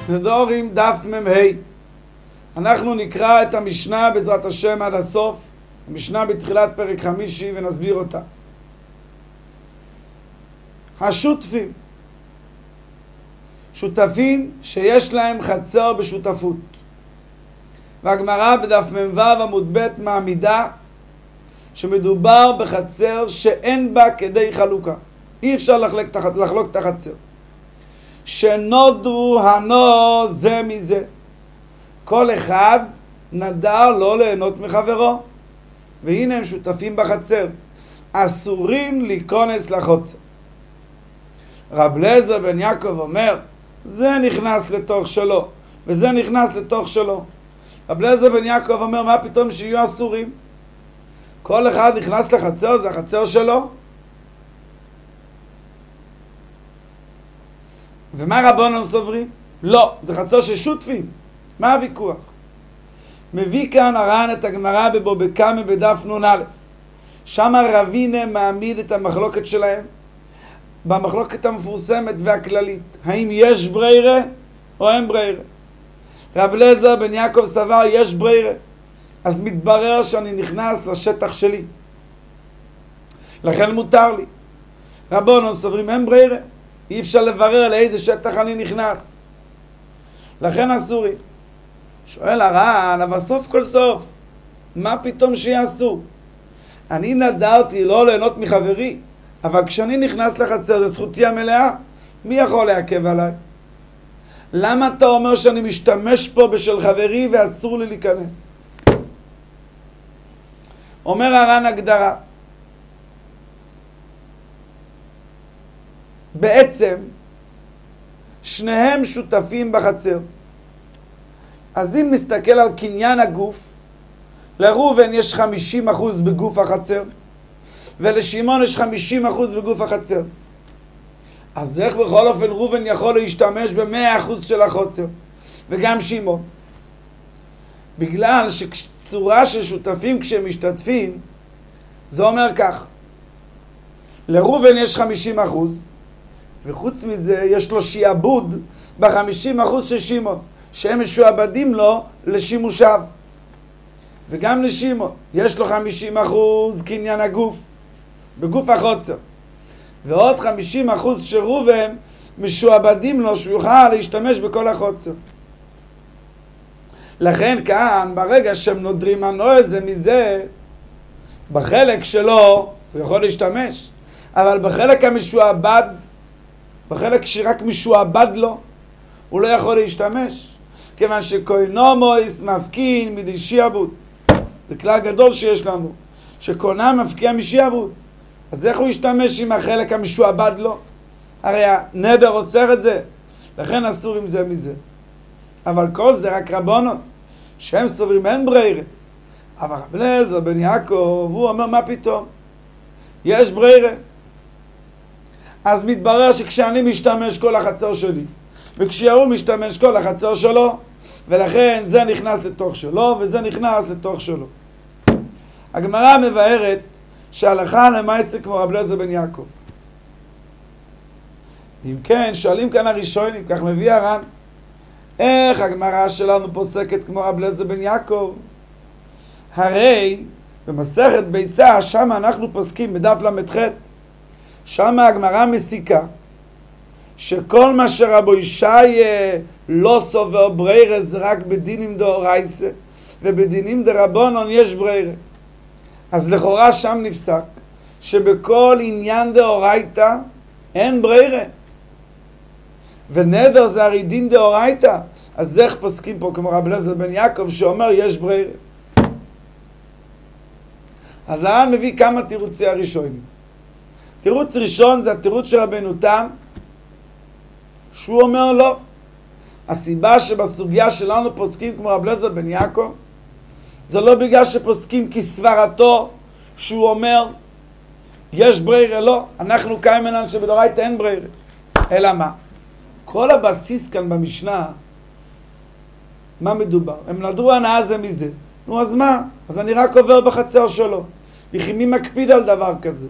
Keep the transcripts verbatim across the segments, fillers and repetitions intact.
נדורים דף ממהי. אנחנו נקרא את המשנה בעזרת השם עד הסוף, המשנה בתחילת פרק חמישי, ונסביר אותה. השותפים, שותפים שיש להם חצר בשותפות. והגמרא בדף מ"ו עמוד ב' מעמידה שמדובר בחצר שאין בה כדי חלוקה. אי אפשר לחלוק, לחלוק את החצר. שנודרו הנו זה מזה. כל אחד נדר לא ליהנות מחברו. והנה הם שותפים בחצר. אסורים להיכנס לחוצר. רב אליעזר בן יעקב אומר, זה נכנס לתוך שלו, וזה נכנס לתוך שלו. רב אליעזר בן יעקב אומר, מה פתאום שיהיו אסורים? כל אחד נכנס לחצר, זה החצר שלו. ומה רבונם סוברים? לא, זה חצר של שותפים. מה הוויכוח? מביא כאן הר"ן את הגמרא בבבא קמא בדף נ"א. שם רבינה מעמיד את המחלוקת שלהם במחלוקת המפורסמת והכללית. האם יש ברירה או אין ברירה? רב אליעזר בן יעקב סבר יש ברירה. אז מתברר שאני נכנס לשטח שלי. לכן מותר לי. רבונם סוברים אין ברירה. אי אפשר לברר לאיזה שטח אני נכנס. לכן אסורי. שואל הר"ן, אבל סוף כל סוף, מה פתאום שיעשו? אני נדרתי לא ליהנות מחברי, אבל כשאני נכנס לחצר, זה זכותי המלאה. מי יכול לעכב עליי? למה אתה אומר שאני משתמש פה בשל חברי ואסור לי להיכנס? אומר הר"ן הגדרה. בעצם, שניהם שותפים בחצר. אז אם נסתכל על קניין הגוף, לראובן יש חמישים אחוז בגוף החצר, ולשמעון יש חמישים אחוז בגוף החצר. אז איך בכל אופן ראובן יכול להשתמש ב-מאה אחוז של החוצר? וגם שמעון. בגלל שצורה של שותפים כשהם משתתפים, זה אומר כך. לראובן יש חמישים אחוז, וחוץ מזה יש לו שיעבוד ב-חמישים אחוז של שמעון, שהם משועבדים לו לשימושיו. וגם לשמעון יש לו חמישים אחוז קניין הגוף, בגוף החוצר. ועוד חמישים אחוז של ראובן משועבדים לו שהוא יוכל להשתמש בכל החוצר. לכן כאן, ברגע שהם נודרים הנועה זה מזה, בחלק שלו הוא יכול להשתמש, אבל בחלק המשועבד, בחלק שרק משועבד לו, הוא לא יכול להשתמש, כיוון שקוינומויס מפקין מדי שיעבוד. זה כלל גדול שיש לנו, שקונה מפקיע משיעבוד. אז איך הוא ישתמש עם החלק המשועבד לו? הרי הנדר אוסר את זה, לכן אסור עם זה מזה. אבל כל זה רק רבונות, שהם סוברים אין ברירה. אבל רב אליעזר בן יעקב, הוא אומר מה פתאום? יש ברירה. אז מתברר שכשאני משתמש כל החצר שלי, וכשהוא משתמש כל החצר שלו, ולכן זה נכנס לתוך שלו, וזה נכנס לתוך שלו. הגמרא מבארת שהלכה למעשה כמו רב אליעזר בן יעקב. אם כן, שואלים כאן הראשונים, כך מביא הר"ן, איך הגמרא שלנו פוסקת כמו רב אליעזר בן יעקב? הרי במסכת ביצה, שם אנחנו פוסקים בדף למ"ח, שם הגמרא מסיקה שכל מה שרבו ישי לא סובר ברירה זה רק בדינים דאורייסה, ובדינים דרבנן יש ברירה. אז לכאורה שם נפסק שבכל עניין דאורייתא אין ברירה, ונדר זה הרי דין דאורייתא. אז איך פוסקים פה כמו רב אליעזר בן יעקב שאומר יש ברירה? אז הר"ן מביא כמה תירוצי הראשונים. תירוץ ראשון זה התירוץ של רבנו תם, שהוא אומר לא. הסיבה שבסוגיה שלנו פוסקים כמו רב אליעזר בן יעקב, זה לא בגלל שפוסקים כסברתו, שהוא אומר יש ברירה, לא. אנחנו קיימנן שבדאורייתא אין ברירה. אלא מה? כל הבסיס כאן במשנה, מה מדובר? הם נדרו הנאה זה מזה. נו אז מה? אז אני רק עובר בחצר שלו. וכי מי מקפיד על דבר כזה?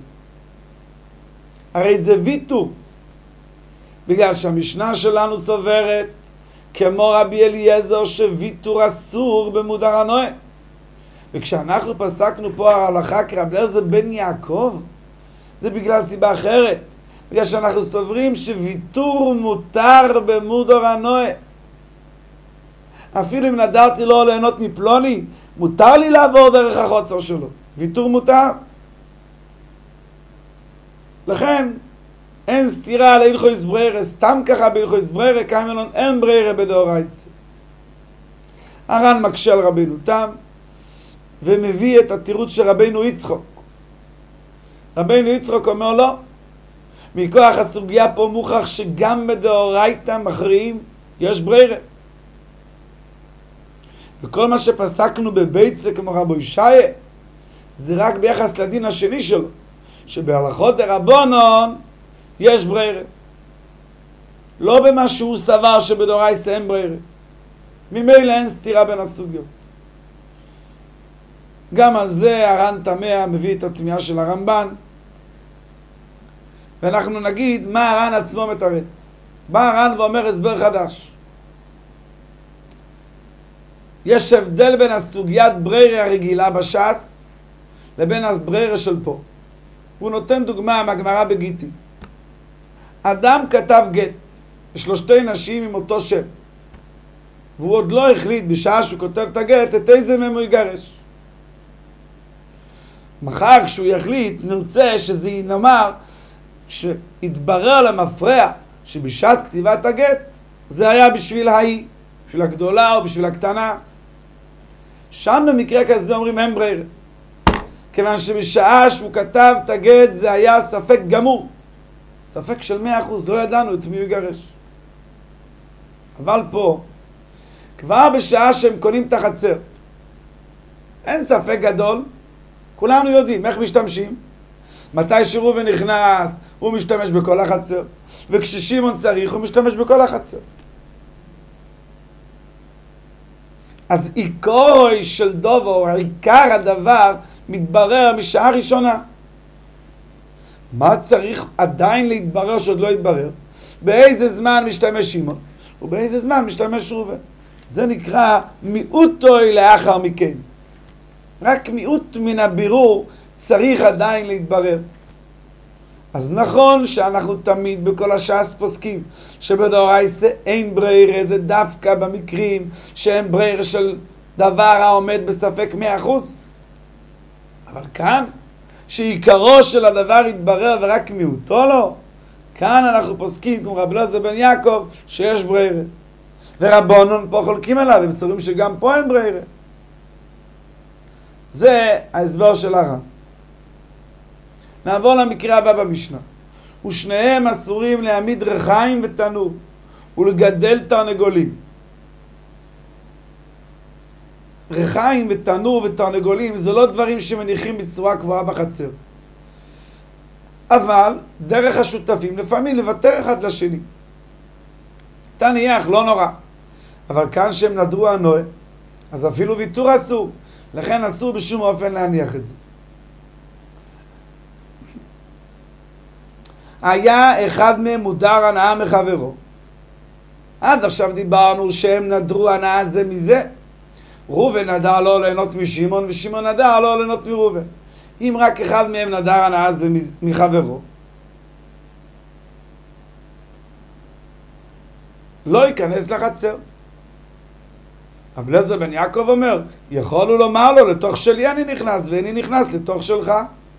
הרי זה ויתור. בגלל שהמשנה שלנו סוברת כמו רבי אליעזר שוויתור אסור במודר הנועה. וכשאנחנו פסקנו פה ההלכה כרבי אליעזר בן יעקב, זה בגלל סיבה אחרת. בגלל שאנחנו סוברים שוויתור מותר במודר הנועה. אפילו אם נדרתי לא ליהנות מפלוני, מותר לי לעבור דרך החוצר שלו. ויתור מותר. לכן, אין סתירה על הלכות ברירה, סתם ככה בהלכות ברירה, קיימלון אין ברירה בדאורייתא. הר"ן מקשה על רבינו תם, ומביא את התירוץ של רבינו יצחק. רבינו יצחק אומר לו, מכוח הסוגיה פה מוכח שגם בדאורייתא מכריעים יש ברירה. וכל מה שפסקנו בביצה כמו רבו ישעיה, זה רק ביחס לדין השני שלו, שבהלכות דרבנן יש ברירה. לא במה שהוא סבר שבדאורייתא אין ברירה. ממילא אין סתירה בין הסוגיות. גם על זה הר"ן תמה מביא את התמיהה של הרמב"ן, ואנחנו נגיד מה הר"ן עצמו מתרץ. בא הר"ן ואומר הסבר חדש. יש הבדל בין הסוגיית ברירה הרגילה בש"ס לבין הברירה של פה. הוא נותן דוגמה מהגמרא בגיטין. אדם כתב גט לשלושתי נשים עם אותו שם, והוא עוד לא החליט בשעה שהוא כותב את הגט את איזה מהם הוא יגרש. מחר כשהוא יחליט נרצה שזה ינאמר שהתברר למפרע שבשעת כתיבת הגט זה היה בשביל ההיא, בשביל הגדולה או בשביל הקטנה. שם במקרה כזה אומרים אין ברירה, כיוון שבשעה שהוא כתב את הגט זה היה ספק גמור, ספק של מאה אחוז, לא ידענו את מי הוא יגרש. אבל פה כבר בשעה שהם קונים את החצר אין ספק גדול, כולנו יודעים איך משתמשים. מתי שראובן נכנס הוא משתמש בכל החצר, וכששמעון צריך הוא משתמש בכל החצר. אז עיקרו של דובר, עיקר הדבר מתברר משעה ראשונה. מה צריך עדיין להתברר שעוד לא יתברר? באיזה זמן משתמש שמעון ובאיזה זמן משתמש ראובן. זה נקרא מיעוטוי לאחר מכן. רק מיעוט מן הבירור צריך עדיין להתברר. אז נכון שאנחנו תמיד בכל הש"ס פוסקים שבדאורייתא אין ברירה, זה דווקא במקרים שאין ברירה של דבר העומד בספק מאה אחוז. אבל כאן שעיקרו של הדבר יתברר ורק מיעוטו לא, כאן אנחנו פוסקים כמו רבי אליעזר בן יעקב שיש ברירה. ורבנן פה חולקים עליו, הם סוברים שגם פה אין ברירה. זה ההסבר של הר"ן. נעבור למקרה הבא במשנה. ושניהם אסורים להעמיד ריחיים ותנור ולגדל תרנגולים. ריחיים ותנור ותרנגולים זה לא דברים שמניחים בצורה קבועה בחצר. אבל דרך השותפים לפעמים לוותר אחד לשני. תניח, לא נורא. אבל כאן שהם נדרו הנועה, אז אפילו ויתור אסור. לכן אסור בשום אופן להניח את זה. היה אחד מהם מודר הנאה מחברו. עד עכשיו דיברנו שהם נדרו הנאה זה מזה. ראובן נדר לא ליהנות משמעון, ושמעון נדר לא ליהנות מראובן. אם רק אחד מהם נדר הנאה זה מחברו, לא ייכנס לחצר. רבי אליעזר בן יעקב אומר, יכולו לומר לו, לתוך שלי אני נכנס, ואני נכנס לתוך שלך.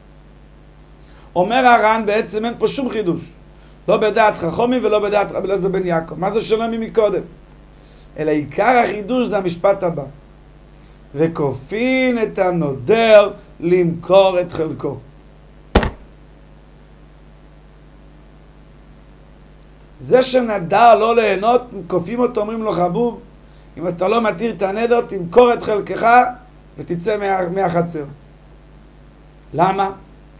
אומר הר"ן, בעצם אין פה שום חידוש. לא בדעת חכמים ולא בדעת רבי אליעזר בן יעקב. מה זה שונה ממקודם? אלא עיקר החידוש זה המשפט הבא. וכופין את הנודר למכור את חלקו. זה שנדר לא ליהנות, כופים אותו, אומרים לו חבוב, אם אתה לא מתיר את הנדר, תמכור את חלקך ותצא מה, מהחצר. למה?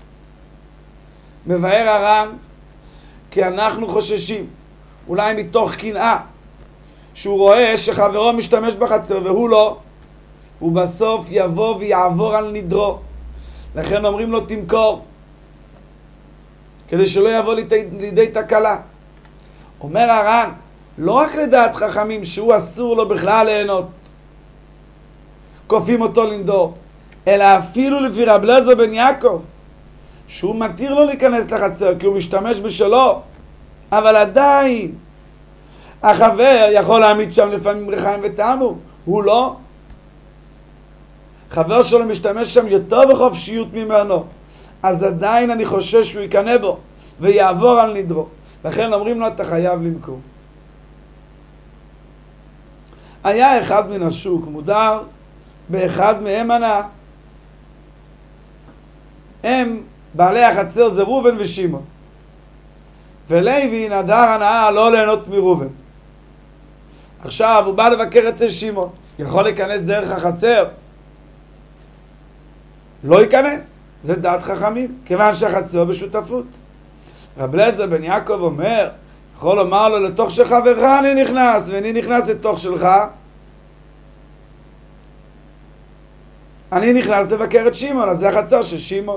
מבאר הר"ן, כי אנחנו חוששים, אולי מתוך קנאה, שהוא רואה שחברו משתמש בחצר והוא לא, הוא בסוף יבוא ויעבור על נדרו. לכן אומרים לו תמכור, כדי שלא יבוא לידי, לידי תקלה. אומר הר"ן, לא רק לדעת חכמים שהוא אסור לו בכלל ליהנות, כופים אותו לנדור, אלא אפילו לפי רב אליעזר בן יעקב, שהוא מתיר לו להיכנס לחצר כי הוא משתמש בשלו, אבל עדיין החבר יכול להעמיד שם לפעמים רחיים וטעמו, הוא לא. חבר שלו משתמש שם יותר בחופשיות ממנו, אז עדיין אני חושש שהוא יקנה בו ויעבור על נדרו, לכן אומרים לו אתה חייב למכור. היה אחד מן השוק מודר באחד מהם הנאה, הם בעלי החצר זה ראובן ושמעון, ולוי נדר הנאה לא ליהנות מראובן. עכשיו הוא בא לבקר אצל שמעון, יכול להיכנס דרך החצר? לא ייכנס, זה דעת חכמים, כיוון שהחצר בשותפות. רב אליעזר בן יעקב אומר, יכול לומר לו לתוך של חברך אני נכנס, ואני נכנס לתוך שלך, אני נכנס לבקר את שמעון, אז זה החצר של שמעון.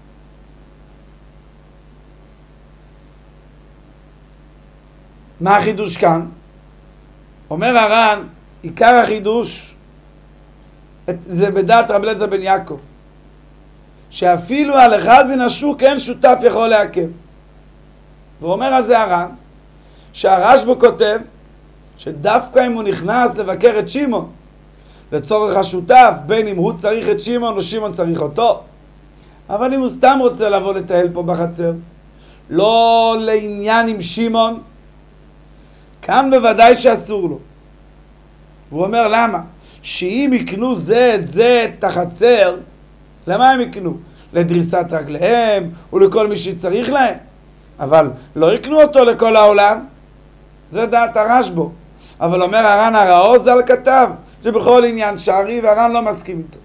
מה החידוש כאן? אומר הר"ן, עיקר החידוש זה בדעת רב אליעזר בן יעקב, שאפילו על אחד מן השוק אין שותף יכול לעכב. ואומר על זה הר"ן, שהרשב"א כותב שדווקא אם הוא נכנס לבקר את שמעון לצורך השותף, בין אם הוא צריך את שמעון או שמעון צריך אותו, אבל אם הוא סתם רוצה לבוא לטייל פה בחצר, לא לעניין עם שמעון, כאן בוודאי שאסור לו. והוא אומר למה? שאם יקנו זה את זה את החצר, למה הם יקנו? לדריסת רגליהם ולכל מי שצריך להם, אבל לא יקנו אותו לכל העולם. זה דעת הרשב"א. אבל אומר הר"ן הראו ז"ל כתב שבכל עניין שערי, והר"ן לא מסכים איתו.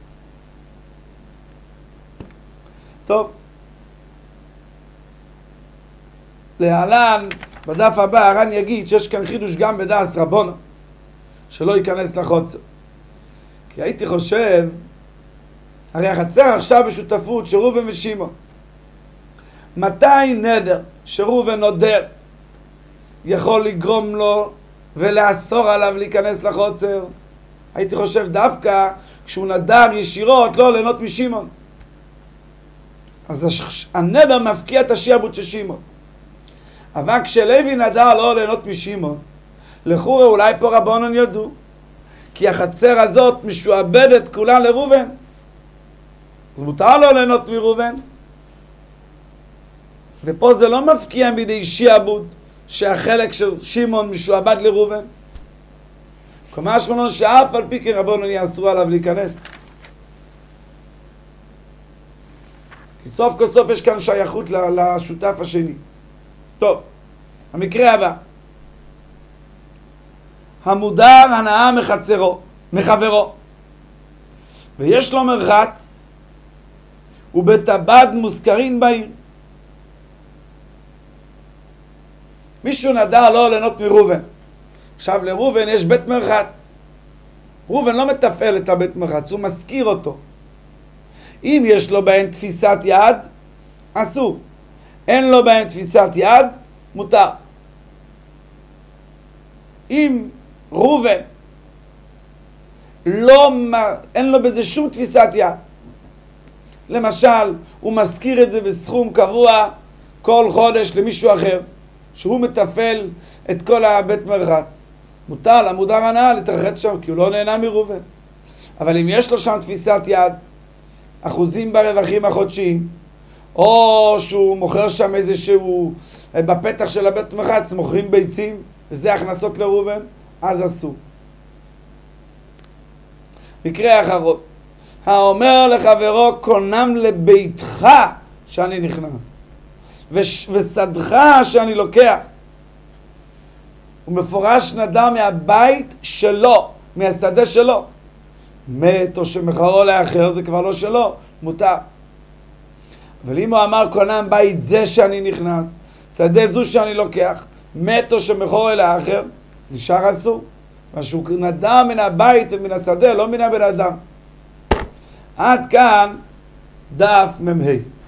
טוב, להלן בדף הבא הר"ן יגיד שיש כאן חידוש גם בדעת רבנו שלא ייכנס לחוצר. כי הייתי חושב, הרי החצר עכשיו בשותפות של ראובן ושמעון, מתי נדר שראובן נודר יכול לגרום לו ולאסור עליו להיכנס לחוצר? הייתי חושב דווקא כשהוא נדר ישירות לא ליהנות משמעון, אז הנדר מפקיע את השיעבוד של שמעון. אבל כשלוי נדר לא ליהנות משמעון, לכאורה אולי פה רבנן יודו, כי החצר הזאת משועבדת כולה לראובן, אז מותר לו ליהנות מראובן. ופה זה לא מפקיע בידי שיעבוד שהחלק של שמעון משועבד לראובן. כלומר שמעון שאף על פי כן רבנן יאסרו עליו להיכנס, כי סוף כל סוף יש כאן שייכות לשותף השני. טוב, המקרה הבא, המודר הנאה מחצרו, מחברו, ויש לו מרחץ ובטבד מוזכרין בעיר. מישהו נדר לא ליהנות מראובן, עכשיו לראובן יש בית מרחץ, ראובן לא מתפעל את הבית מרחץ, הוא מזכיר אותו. אם יש לו בהן תפיסת יד, אסור. אין לו בהן תפיסת יד, מותר. אם ראובן לא, אין לו בזה שום תפיסת יד, למשל הוא מזכיר את זה בסכום קבוע כל חודש למישהו אחר שהוא מתפעל את כל הבית מרחץ, מותר למודר הנאה להתרחץ שם כי הוא לא נהנה מראובן. אבל אם יש לו שם תפיסת יד, אחוזים ברווחים החודשיים, או שהוא מוכר שם איזשהו, בפתח של הבית מרחץ מוכרים ביצים וזה הכנסות לראובן, אז אסור. מקרה אחרון, האומר לחברו קונם לביתך שאני נכנס וש... וסדך שאני לוקח, הוא מפורש נדר מהבית שלו, מהשדה שלו, מת או שמכרו לאחר זה כבר לא שלו, מותר. אבל אם הוא אמר קונם בית זה שאני נכנס, שדה זו שאני לוקח, מת או שמכרו לאחר, נשאר אסור. משהו נדר מן הבית ומן השדה, לא מן הבן אדם. עד כאן דף ממהי.